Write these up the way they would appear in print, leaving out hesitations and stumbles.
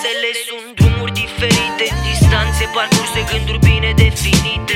Altele sunt drumuri diferite, distanțe parcurse, gânduri bine definite.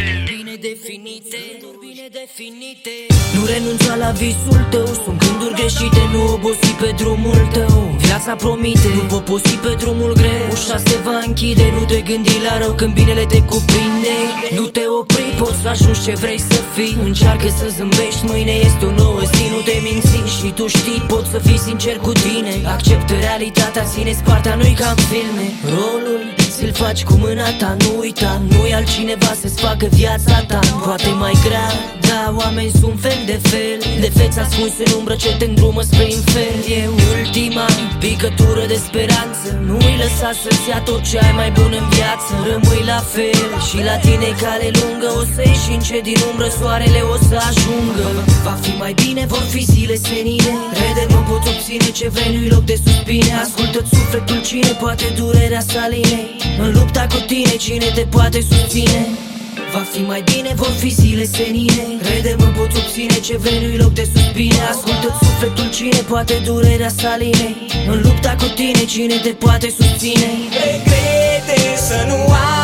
Nu renunța la visul tău, sunt gânduri greșite. Nu obosi pe drumul tău, viața promite. Nu poposi pe drumul greu, ușa se va închide. Nu te gândi la rău când binele te cuprinde. Nu te opri, poți să ajungi ce vrei să fii. Încearcă să zâmbești, mâine este o nouă zi. Nu te minți și tu știi, poți să fii sincer cu tine. Acceptă realitatea, ține partea, nu-i ca în filme. Rolul ți-l faci cu mâna ta, nu uita. Nu-i altcineva să-ți facă viața ta poate mai grea, da, oameni sunt fel de fel. Defeți ascuns în umbră ce te îndrumă spre infern. E ultima picătură de speranță. Nu-i lăsa să-ți ia tot ce ai mai bun în viață. Rămâi la fel și la tine cale lungă. O să ieși încet din umbră, soarele o să ajungă. Va fi mai bine, vor fi zile senine. Crede-mă, poți obține ce vrei, nu-i loc de suspine. Ascultă-ți sufletul, cine poate durerea să aline. În lupta cu tine, cine te poate susține. Va fi mai bine, vor fi zile senine. Crede-mă, poți obține ce vrei, nu-i loc de suspine. Ascultă-ți sufletul, cine poate durerea să aline. În lupta cu tine, cine te poate susține. Regrete să nu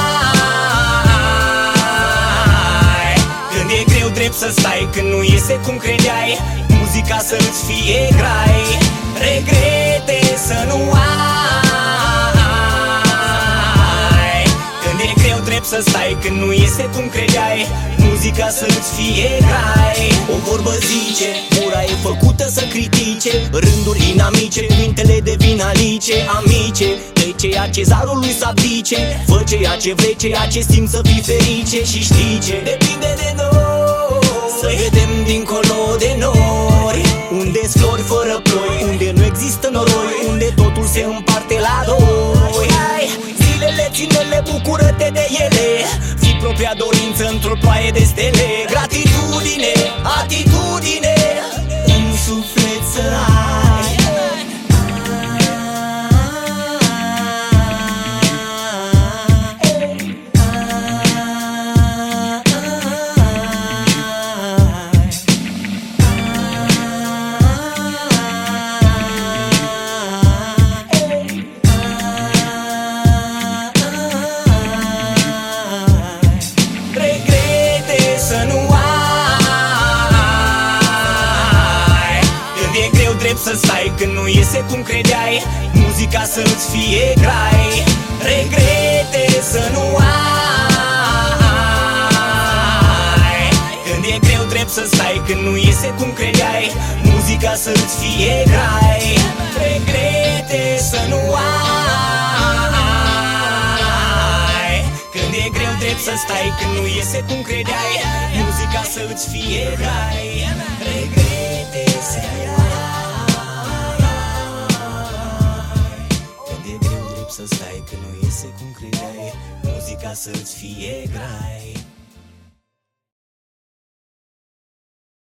ai, când e greu drept să stai, când nu iese cum credeai, muzica să-ți fie grai. Regrete să nu ai, când e greu drept să stai, când nu iese cum credeai, muzica să-ți fie grai. O vorbă zice, ura e făcută să critique, rânduri inamice, cuvintele devin alice. Amice, de ceea ce zarul să abdice, fă ceea ce vrei, ceea ce simți să fii ferice. Și știi ce depinde de noi, să vedem dincolo de nori, unde-s flori fără ploi, unde nu există noroi, unde totul se împarte la doi. Hai, zilele, ține-le, bucură-te de ele, fii propria dorință într-o ploaie de stele. Gratitudine, atitudine, în suflet să ai. Să stai când nu iese cum credeai, muzica să-ți fie grai. Regrete să nu ai, când e greu drept să stai, când nu iese cum credeai, muzica să-ți fie grai. Regrete să nu ai, când e greu drept să stai, când nu iese cum credeai, muzica să-ți fie grai. Regrete să nu ai, să stai când nu iese cum credeai, muzica să-ți fie grai.